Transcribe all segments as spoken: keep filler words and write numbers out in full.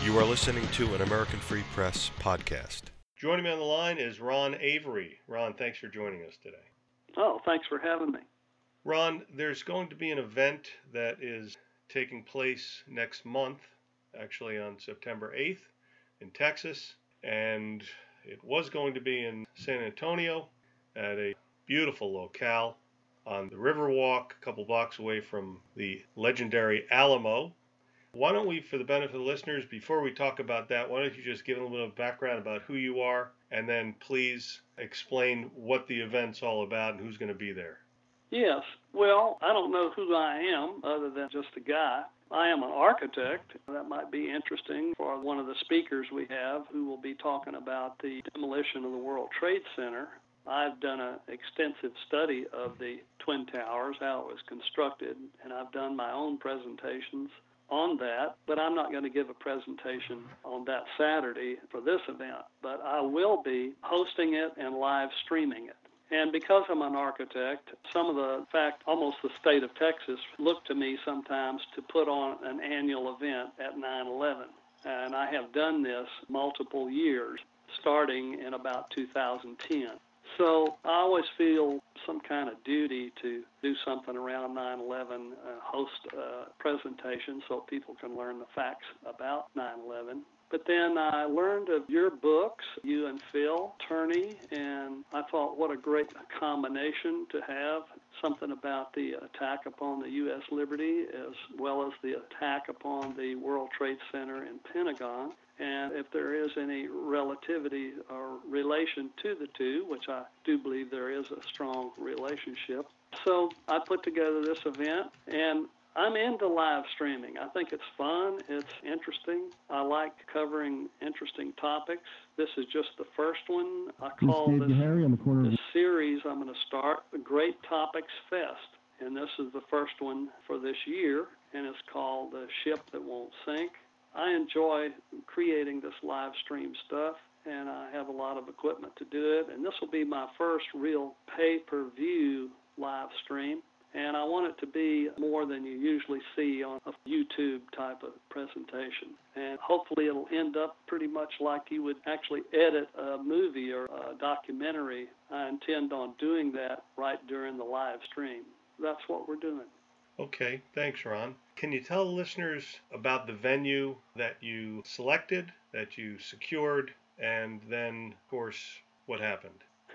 You are listening to an American Free Press podcast. Joining me on the line is Ron Avery. Ron, thanks for joining us today. Oh, thanks for having me. Ron, there's going to be an event that is taking place next month, actually on September eighth in Texas, and it was going to be in San Antonio at a beautiful locale on the Riverwalk, a couple blocks away from the legendary Alamo. Why don't we, for the benefit of the listeners, before we talk about that, why don't you just give a little bit of background about who you are, and then please explain what the event's all about and who's going to be there. Yes. Well, I don't know who I am other than just a guy. I am an architect. That might be interesting for one of the speakers we have who will be talking about the demolition of the World Trade Center. I've done an extensive study of the Twin Towers, how it was constructed, and I've done my own presentations on that, but I'm not going to give a presentation on that Saturday for this event, but I will be hosting it and live streaming it. And because I'm an architect, some of the, in fact, almost the state of Texas look to me sometimes to put on an annual event at nine eleven. And I have done this multiple years, starting in about two thousand ten. So I always feel some kind of duty to do something around nine eleven, uh, host a presentation so people can learn the facts about nine eleven. But then I learned of your books, you and Phil Turney, and I thought what a great combination to have, something about the attack upon the U S Liberty as well as the attack upon the World Trade Center and Pentagon. And if there is any relativity or relation to the two, which I do believe there is a strong relationship. So I put together this event, and I'm into live streaming. I think it's fun. It's interesting. I like covering interesting topics. This is just the first one. I call this, Harry on the corner this series I'm going to start the Great Topics Fest. And this is the first one for this year, and it's called The Ship That Won't Sink. I enjoy creating this live stream stuff, and I have a lot of equipment to do it. And this will be my first real pay-per-view live stream. And I want it to be more than you usually see on a YouTube type of presentation. And hopefully it'll end up pretty much like you would actually edit a movie or a documentary. I intend on doing that right during the live stream. That's what we're doing. Okay, thanks, Ron. Can you tell listeners about the venue that you selected, that you secured, and then, of course, what happened?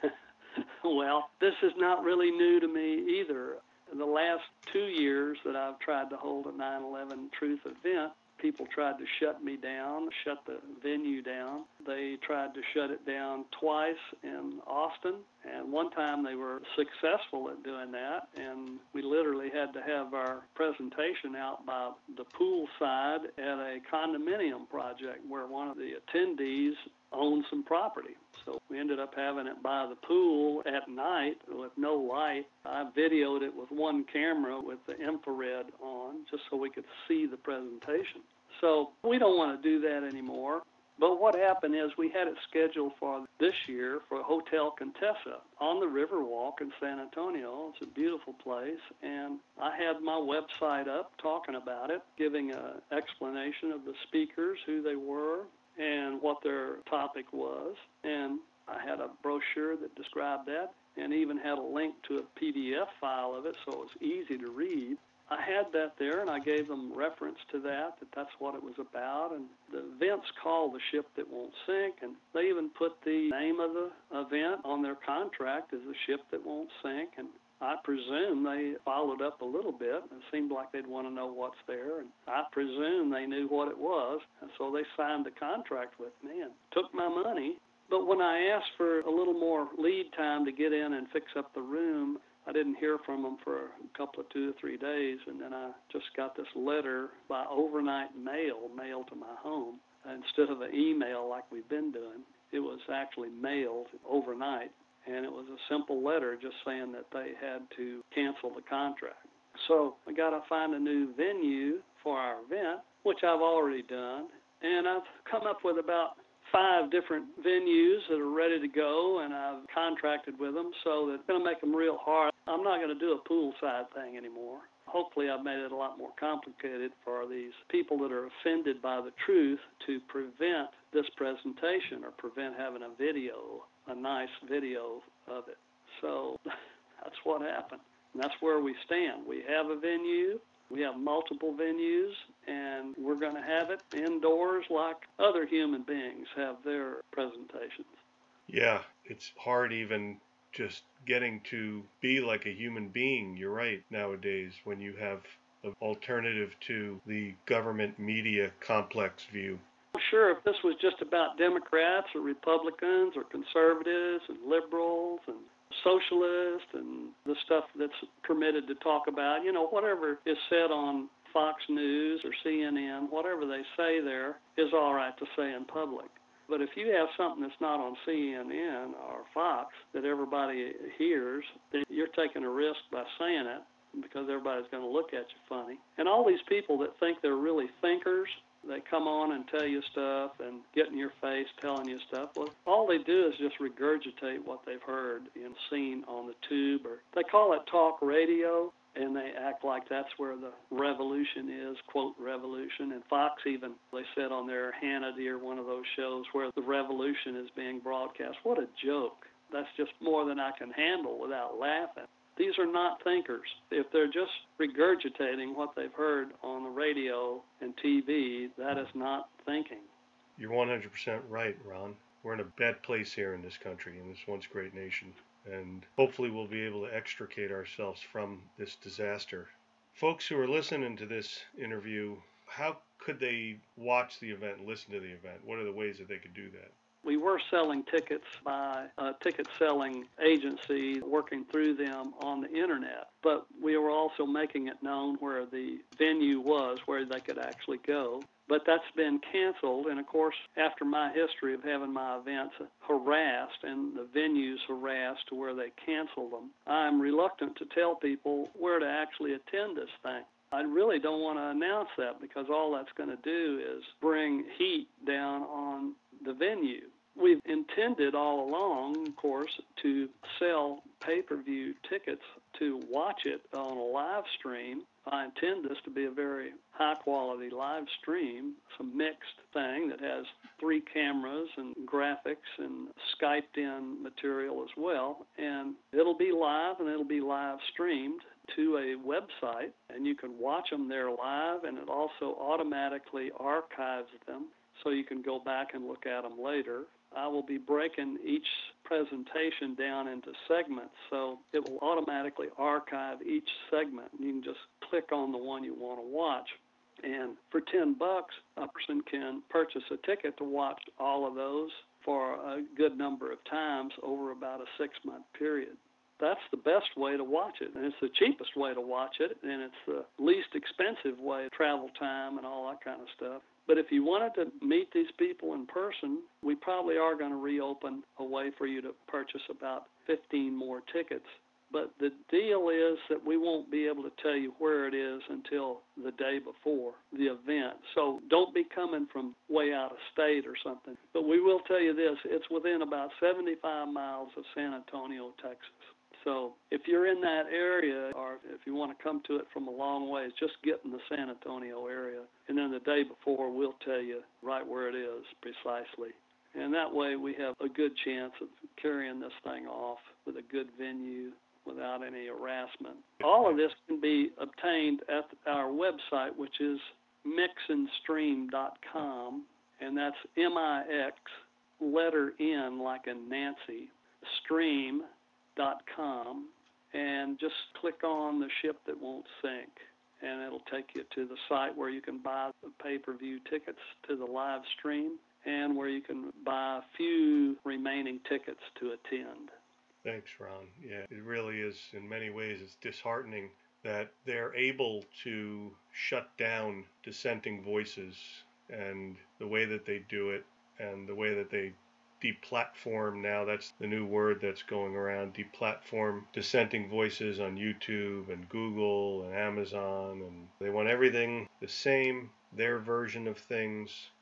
Well, this is not really new to me either. In the last two years that I've tried to hold a nine eleven Truth event, people tried to shut me down, shut the venue down. They tried to shut it down twice in Austin, and one time they were successful at doing that, and we literally had to have our presentation out by the pool side at a condominium project where one of the attendees owned some property. So we ended up having it by the pool at night with no light. I videoed it with one camera with the infrared on just so we could see the presentation. So we don't want to do that anymore. But what happened is we had it scheduled for this year for Hotel Contessa on the Riverwalk in San Antonio. It's a beautiful place. And I had my website up talking about it, giving an explanation of the speakers, who they were, and what their topic was. And I had a brochure that described that and even had a link to a P D F file of it so it was easy to read. I had that there, and I gave them reference to that, that that's what it was about. And the event's called The Ship That Won't Sink, and they even put the name of the event on their contract as The Ship That Won't Sink. And I presume they followed up a little bit. It seemed like they'd want to know what's there, and I presume they knew what it was, and so they signed the contract with me and took my money. But when I asked for a little more lead time to get in and fix up the room, I didn't hear from them for a couple of two or three days, and then I just got this letter by overnight mail mailed to my home. Instead of an email like we've been doing, it was actually mailed overnight. And it was a simple letter just saying that they had to cancel the contract. So I got to find a new venue for our event, which I've already done. And I've come up with about five different venues that are ready to go, and I've contracted with them, so that's going to make them real hard. I'm not going to do a poolside thing anymore. Hopefully I've made it a lot more complicated for these people that are offended by the truth to prevent this presentation or prevent having a video, a nice video of it. So that's what happened. And that's where we stand. We have a venue. We have multiple venues, and we're going to have it indoors like other human beings have their presentations. Yeah, it's hard even just getting to be like a human being. You're right, nowadays, when you have an alternative to the government media complex view. I'm sure if this was just about Democrats or Republicans or conservatives and liberals and socialists and the stuff that's permitted to talk about, you know, whatever is said on Fox News or C N N, whatever they say there is all right to say in public. But if you have something that's not on C N N or Fox that everybody hears, then you're taking a risk by saying it because everybody's going to look at you funny. And all these people that think they're really thinkers, they come on and tell you stuff and get in your face telling you stuff. Well, all they do is just regurgitate what they've heard and seen on the tube, or they call it talk radio, and they act like that's where the revolution is, quote, revolution. And Fox even, they said on their Hannity or one of those shows where the revolution is being broadcast. What a joke. That's just more than I can handle without laughing. These are not thinkers. If they're just regurgitating what they've heard on the radio and T V, that is not thinking. You're one hundred percent right, Ron. We're in a bad place here in this country, in this once great nation. And hopefully we'll be able to extricate ourselves from this disaster. Folks who are listening to this interview, how could they watch the event and listen to the event? What are the ways that they could do that? We were selling tickets by a ticket-selling agency, working through them on the Internet, but we were also making it known where the venue was, where they could actually go. But that's been canceled, and of course, after my history of having my events harassed and the venues harassed to where they canceled them, I'm reluctant to tell people where to actually attend this thing. I really don't want to announce that because all that's going to do is bring heat down on the venue. We've intended all along, of course, to sell pay-per-view tickets to watch it on a live stream. I intend this to be a very high-quality live stream. It's a mixed thing that has three cameras and graphics and Skyped-in material as well. And it'll be live, and it'll be live streamed to a website, and you can watch them there live, and it also automatically archives them so you can go back and look at them later. I will be breaking each presentation down into segments, so it will automatically archive each segment. You can just click on the one you want to watch. And for ten bucks, a person can purchase a ticket to watch all of those for a good number of times over about a six-month period. That's the best way to watch it, and it's the cheapest way to watch it, and it's the least expensive way, travel time and all that kind of stuff. But if you wanted to meet these people in person, we probably are going to reopen a way for you to purchase about fifteen more tickets. But the deal is that we won't be able to tell you where it is until the day before the event. So don't be coming from way out of state or something. But we will tell you this, it's within about seventy-five miles of San Antonio, Texas. So if you're in that area, or if you want to come to it from a long ways, just get in the San Antonio area. And then the day before, we'll tell you right where it is precisely. And that way we have a good chance of carrying this thing off with a good venue without any harassment. All of this can be obtained at our website, which is mix and stream dot com, and that's M I X, letter N like in Nancy, stream dot com, and just click on the ship that won't sink, and it'll take you to the site where you can buy the pay-per-view tickets to the live stream and where you can buy a few remaining tickets to attend. Thanks, Ron. Yeah, it really is, in many ways, it's disheartening that they're able to shut down dissenting voices, and the way that they do it and the way that they deplatform, now that's the new word that's going around, deplatform dissenting voices on YouTube and Google and Amazon, and they want everything the same, their version of things,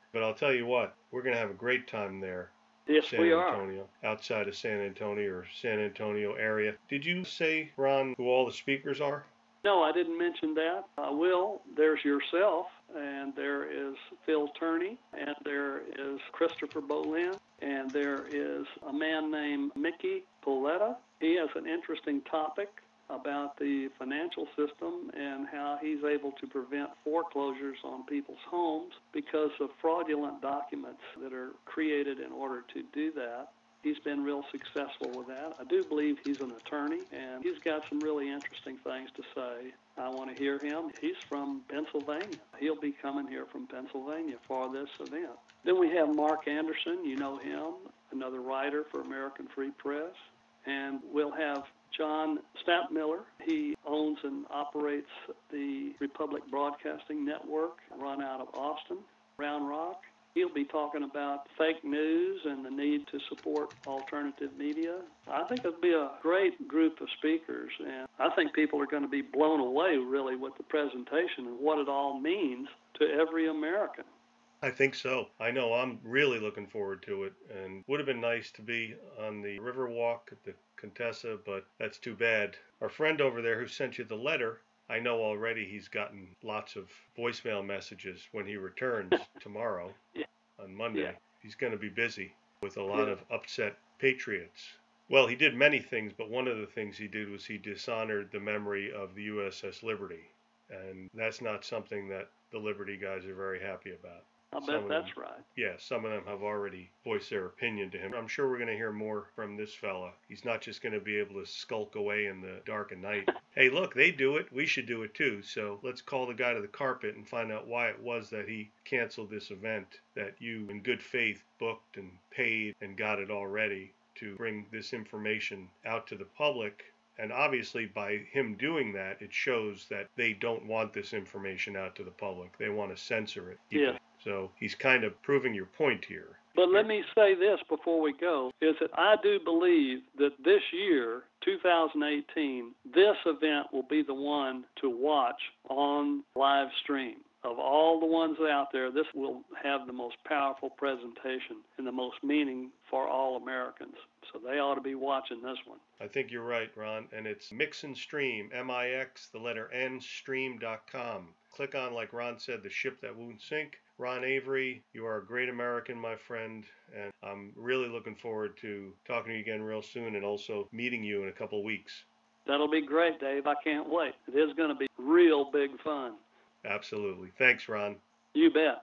But I'll tell you what, we're going to have a great time there. Yes, San we are. Antonio, outside of San Antonio or San Antonio area. Did you say, Ron, who all the speakers are? No, I didn't mention that. I will. There's yourself, and there is Phil Turney, and there is Christopher Bolin, and there is a man named Mickey Pauletta. He has an interesting topic about the financial system and how he's able to prevent foreclosures on people's homes because of fraudulent documents that are created in order to do that. He's been real successful with that. I do believe he's an attorney, and he's got some really interesting things to say. I want to hear him. He's from Pennsylvania. He'll be coming here from Pennsylvania for this event. Then we have Mark Anderson. You know him, another writer for American Free Press. And we'll have John Stampmiller. He owns and operates the Republic Broadcasting Network, run out of Austin, Round Rock. He'll be talking about fake news and the need to support alternative media. I think it'll be a great group of speakers, and I think people are going to be blown away, really, with the presentation and what it all means to every American. I think so. I know I'm really looking forward to it, and would have been nice to be on the Riverwalk at the Contessa, but that's too bad. Our friend over there who sent you the letter, I know already he's gotten lots of voicemail messages when he returns tomorrow Yeah. on Monday. Yeah. He's going to be busy with a lot Yeah. of upset patriots. Well, he did many things, but one of the things he did was he dishonored the memory of the U S S Liberty, and that's not something that the Liberty guys are very happy about. I Some bet of that's them- right. Yeah, some of them have already voiced their opinion to him. I'm sure we're going to hear more from this fella. He's not just going to be able to skulk away in the dark of night. Hey, look, they do it. We should do it too. So let's call the guy to the carpet and find out why it was that he canceled this event that you, in good faith, booked and paid and got it all ready to bring this information out to the public. And obviously, by him doing that, it shows that they don't want this information out to the public. They want to censor it. Yeah. So he's kind of proving your point here. But let me say this before we go, is that I do believe that this year, two thousand eighteen, this event will be the one to watch on live stream. Of all the ones out there, this will have the most powerful presentation and the most meaning for all Americans. So they ought to be watching this one. I think you're right, Ron. And it's Mix and Stream, M I X, the letter N, stream dot com. Click on, like Ron said, the ship that won't sink. Ron Avery, you are a great American, my friend, and I'm really looking forward to talking to you again real soon and also meeting you in a couple weeks. That'll be great, Dave. I can't wait. It is going to be real big fun. Absolutely. Thanks, Ron. You bet.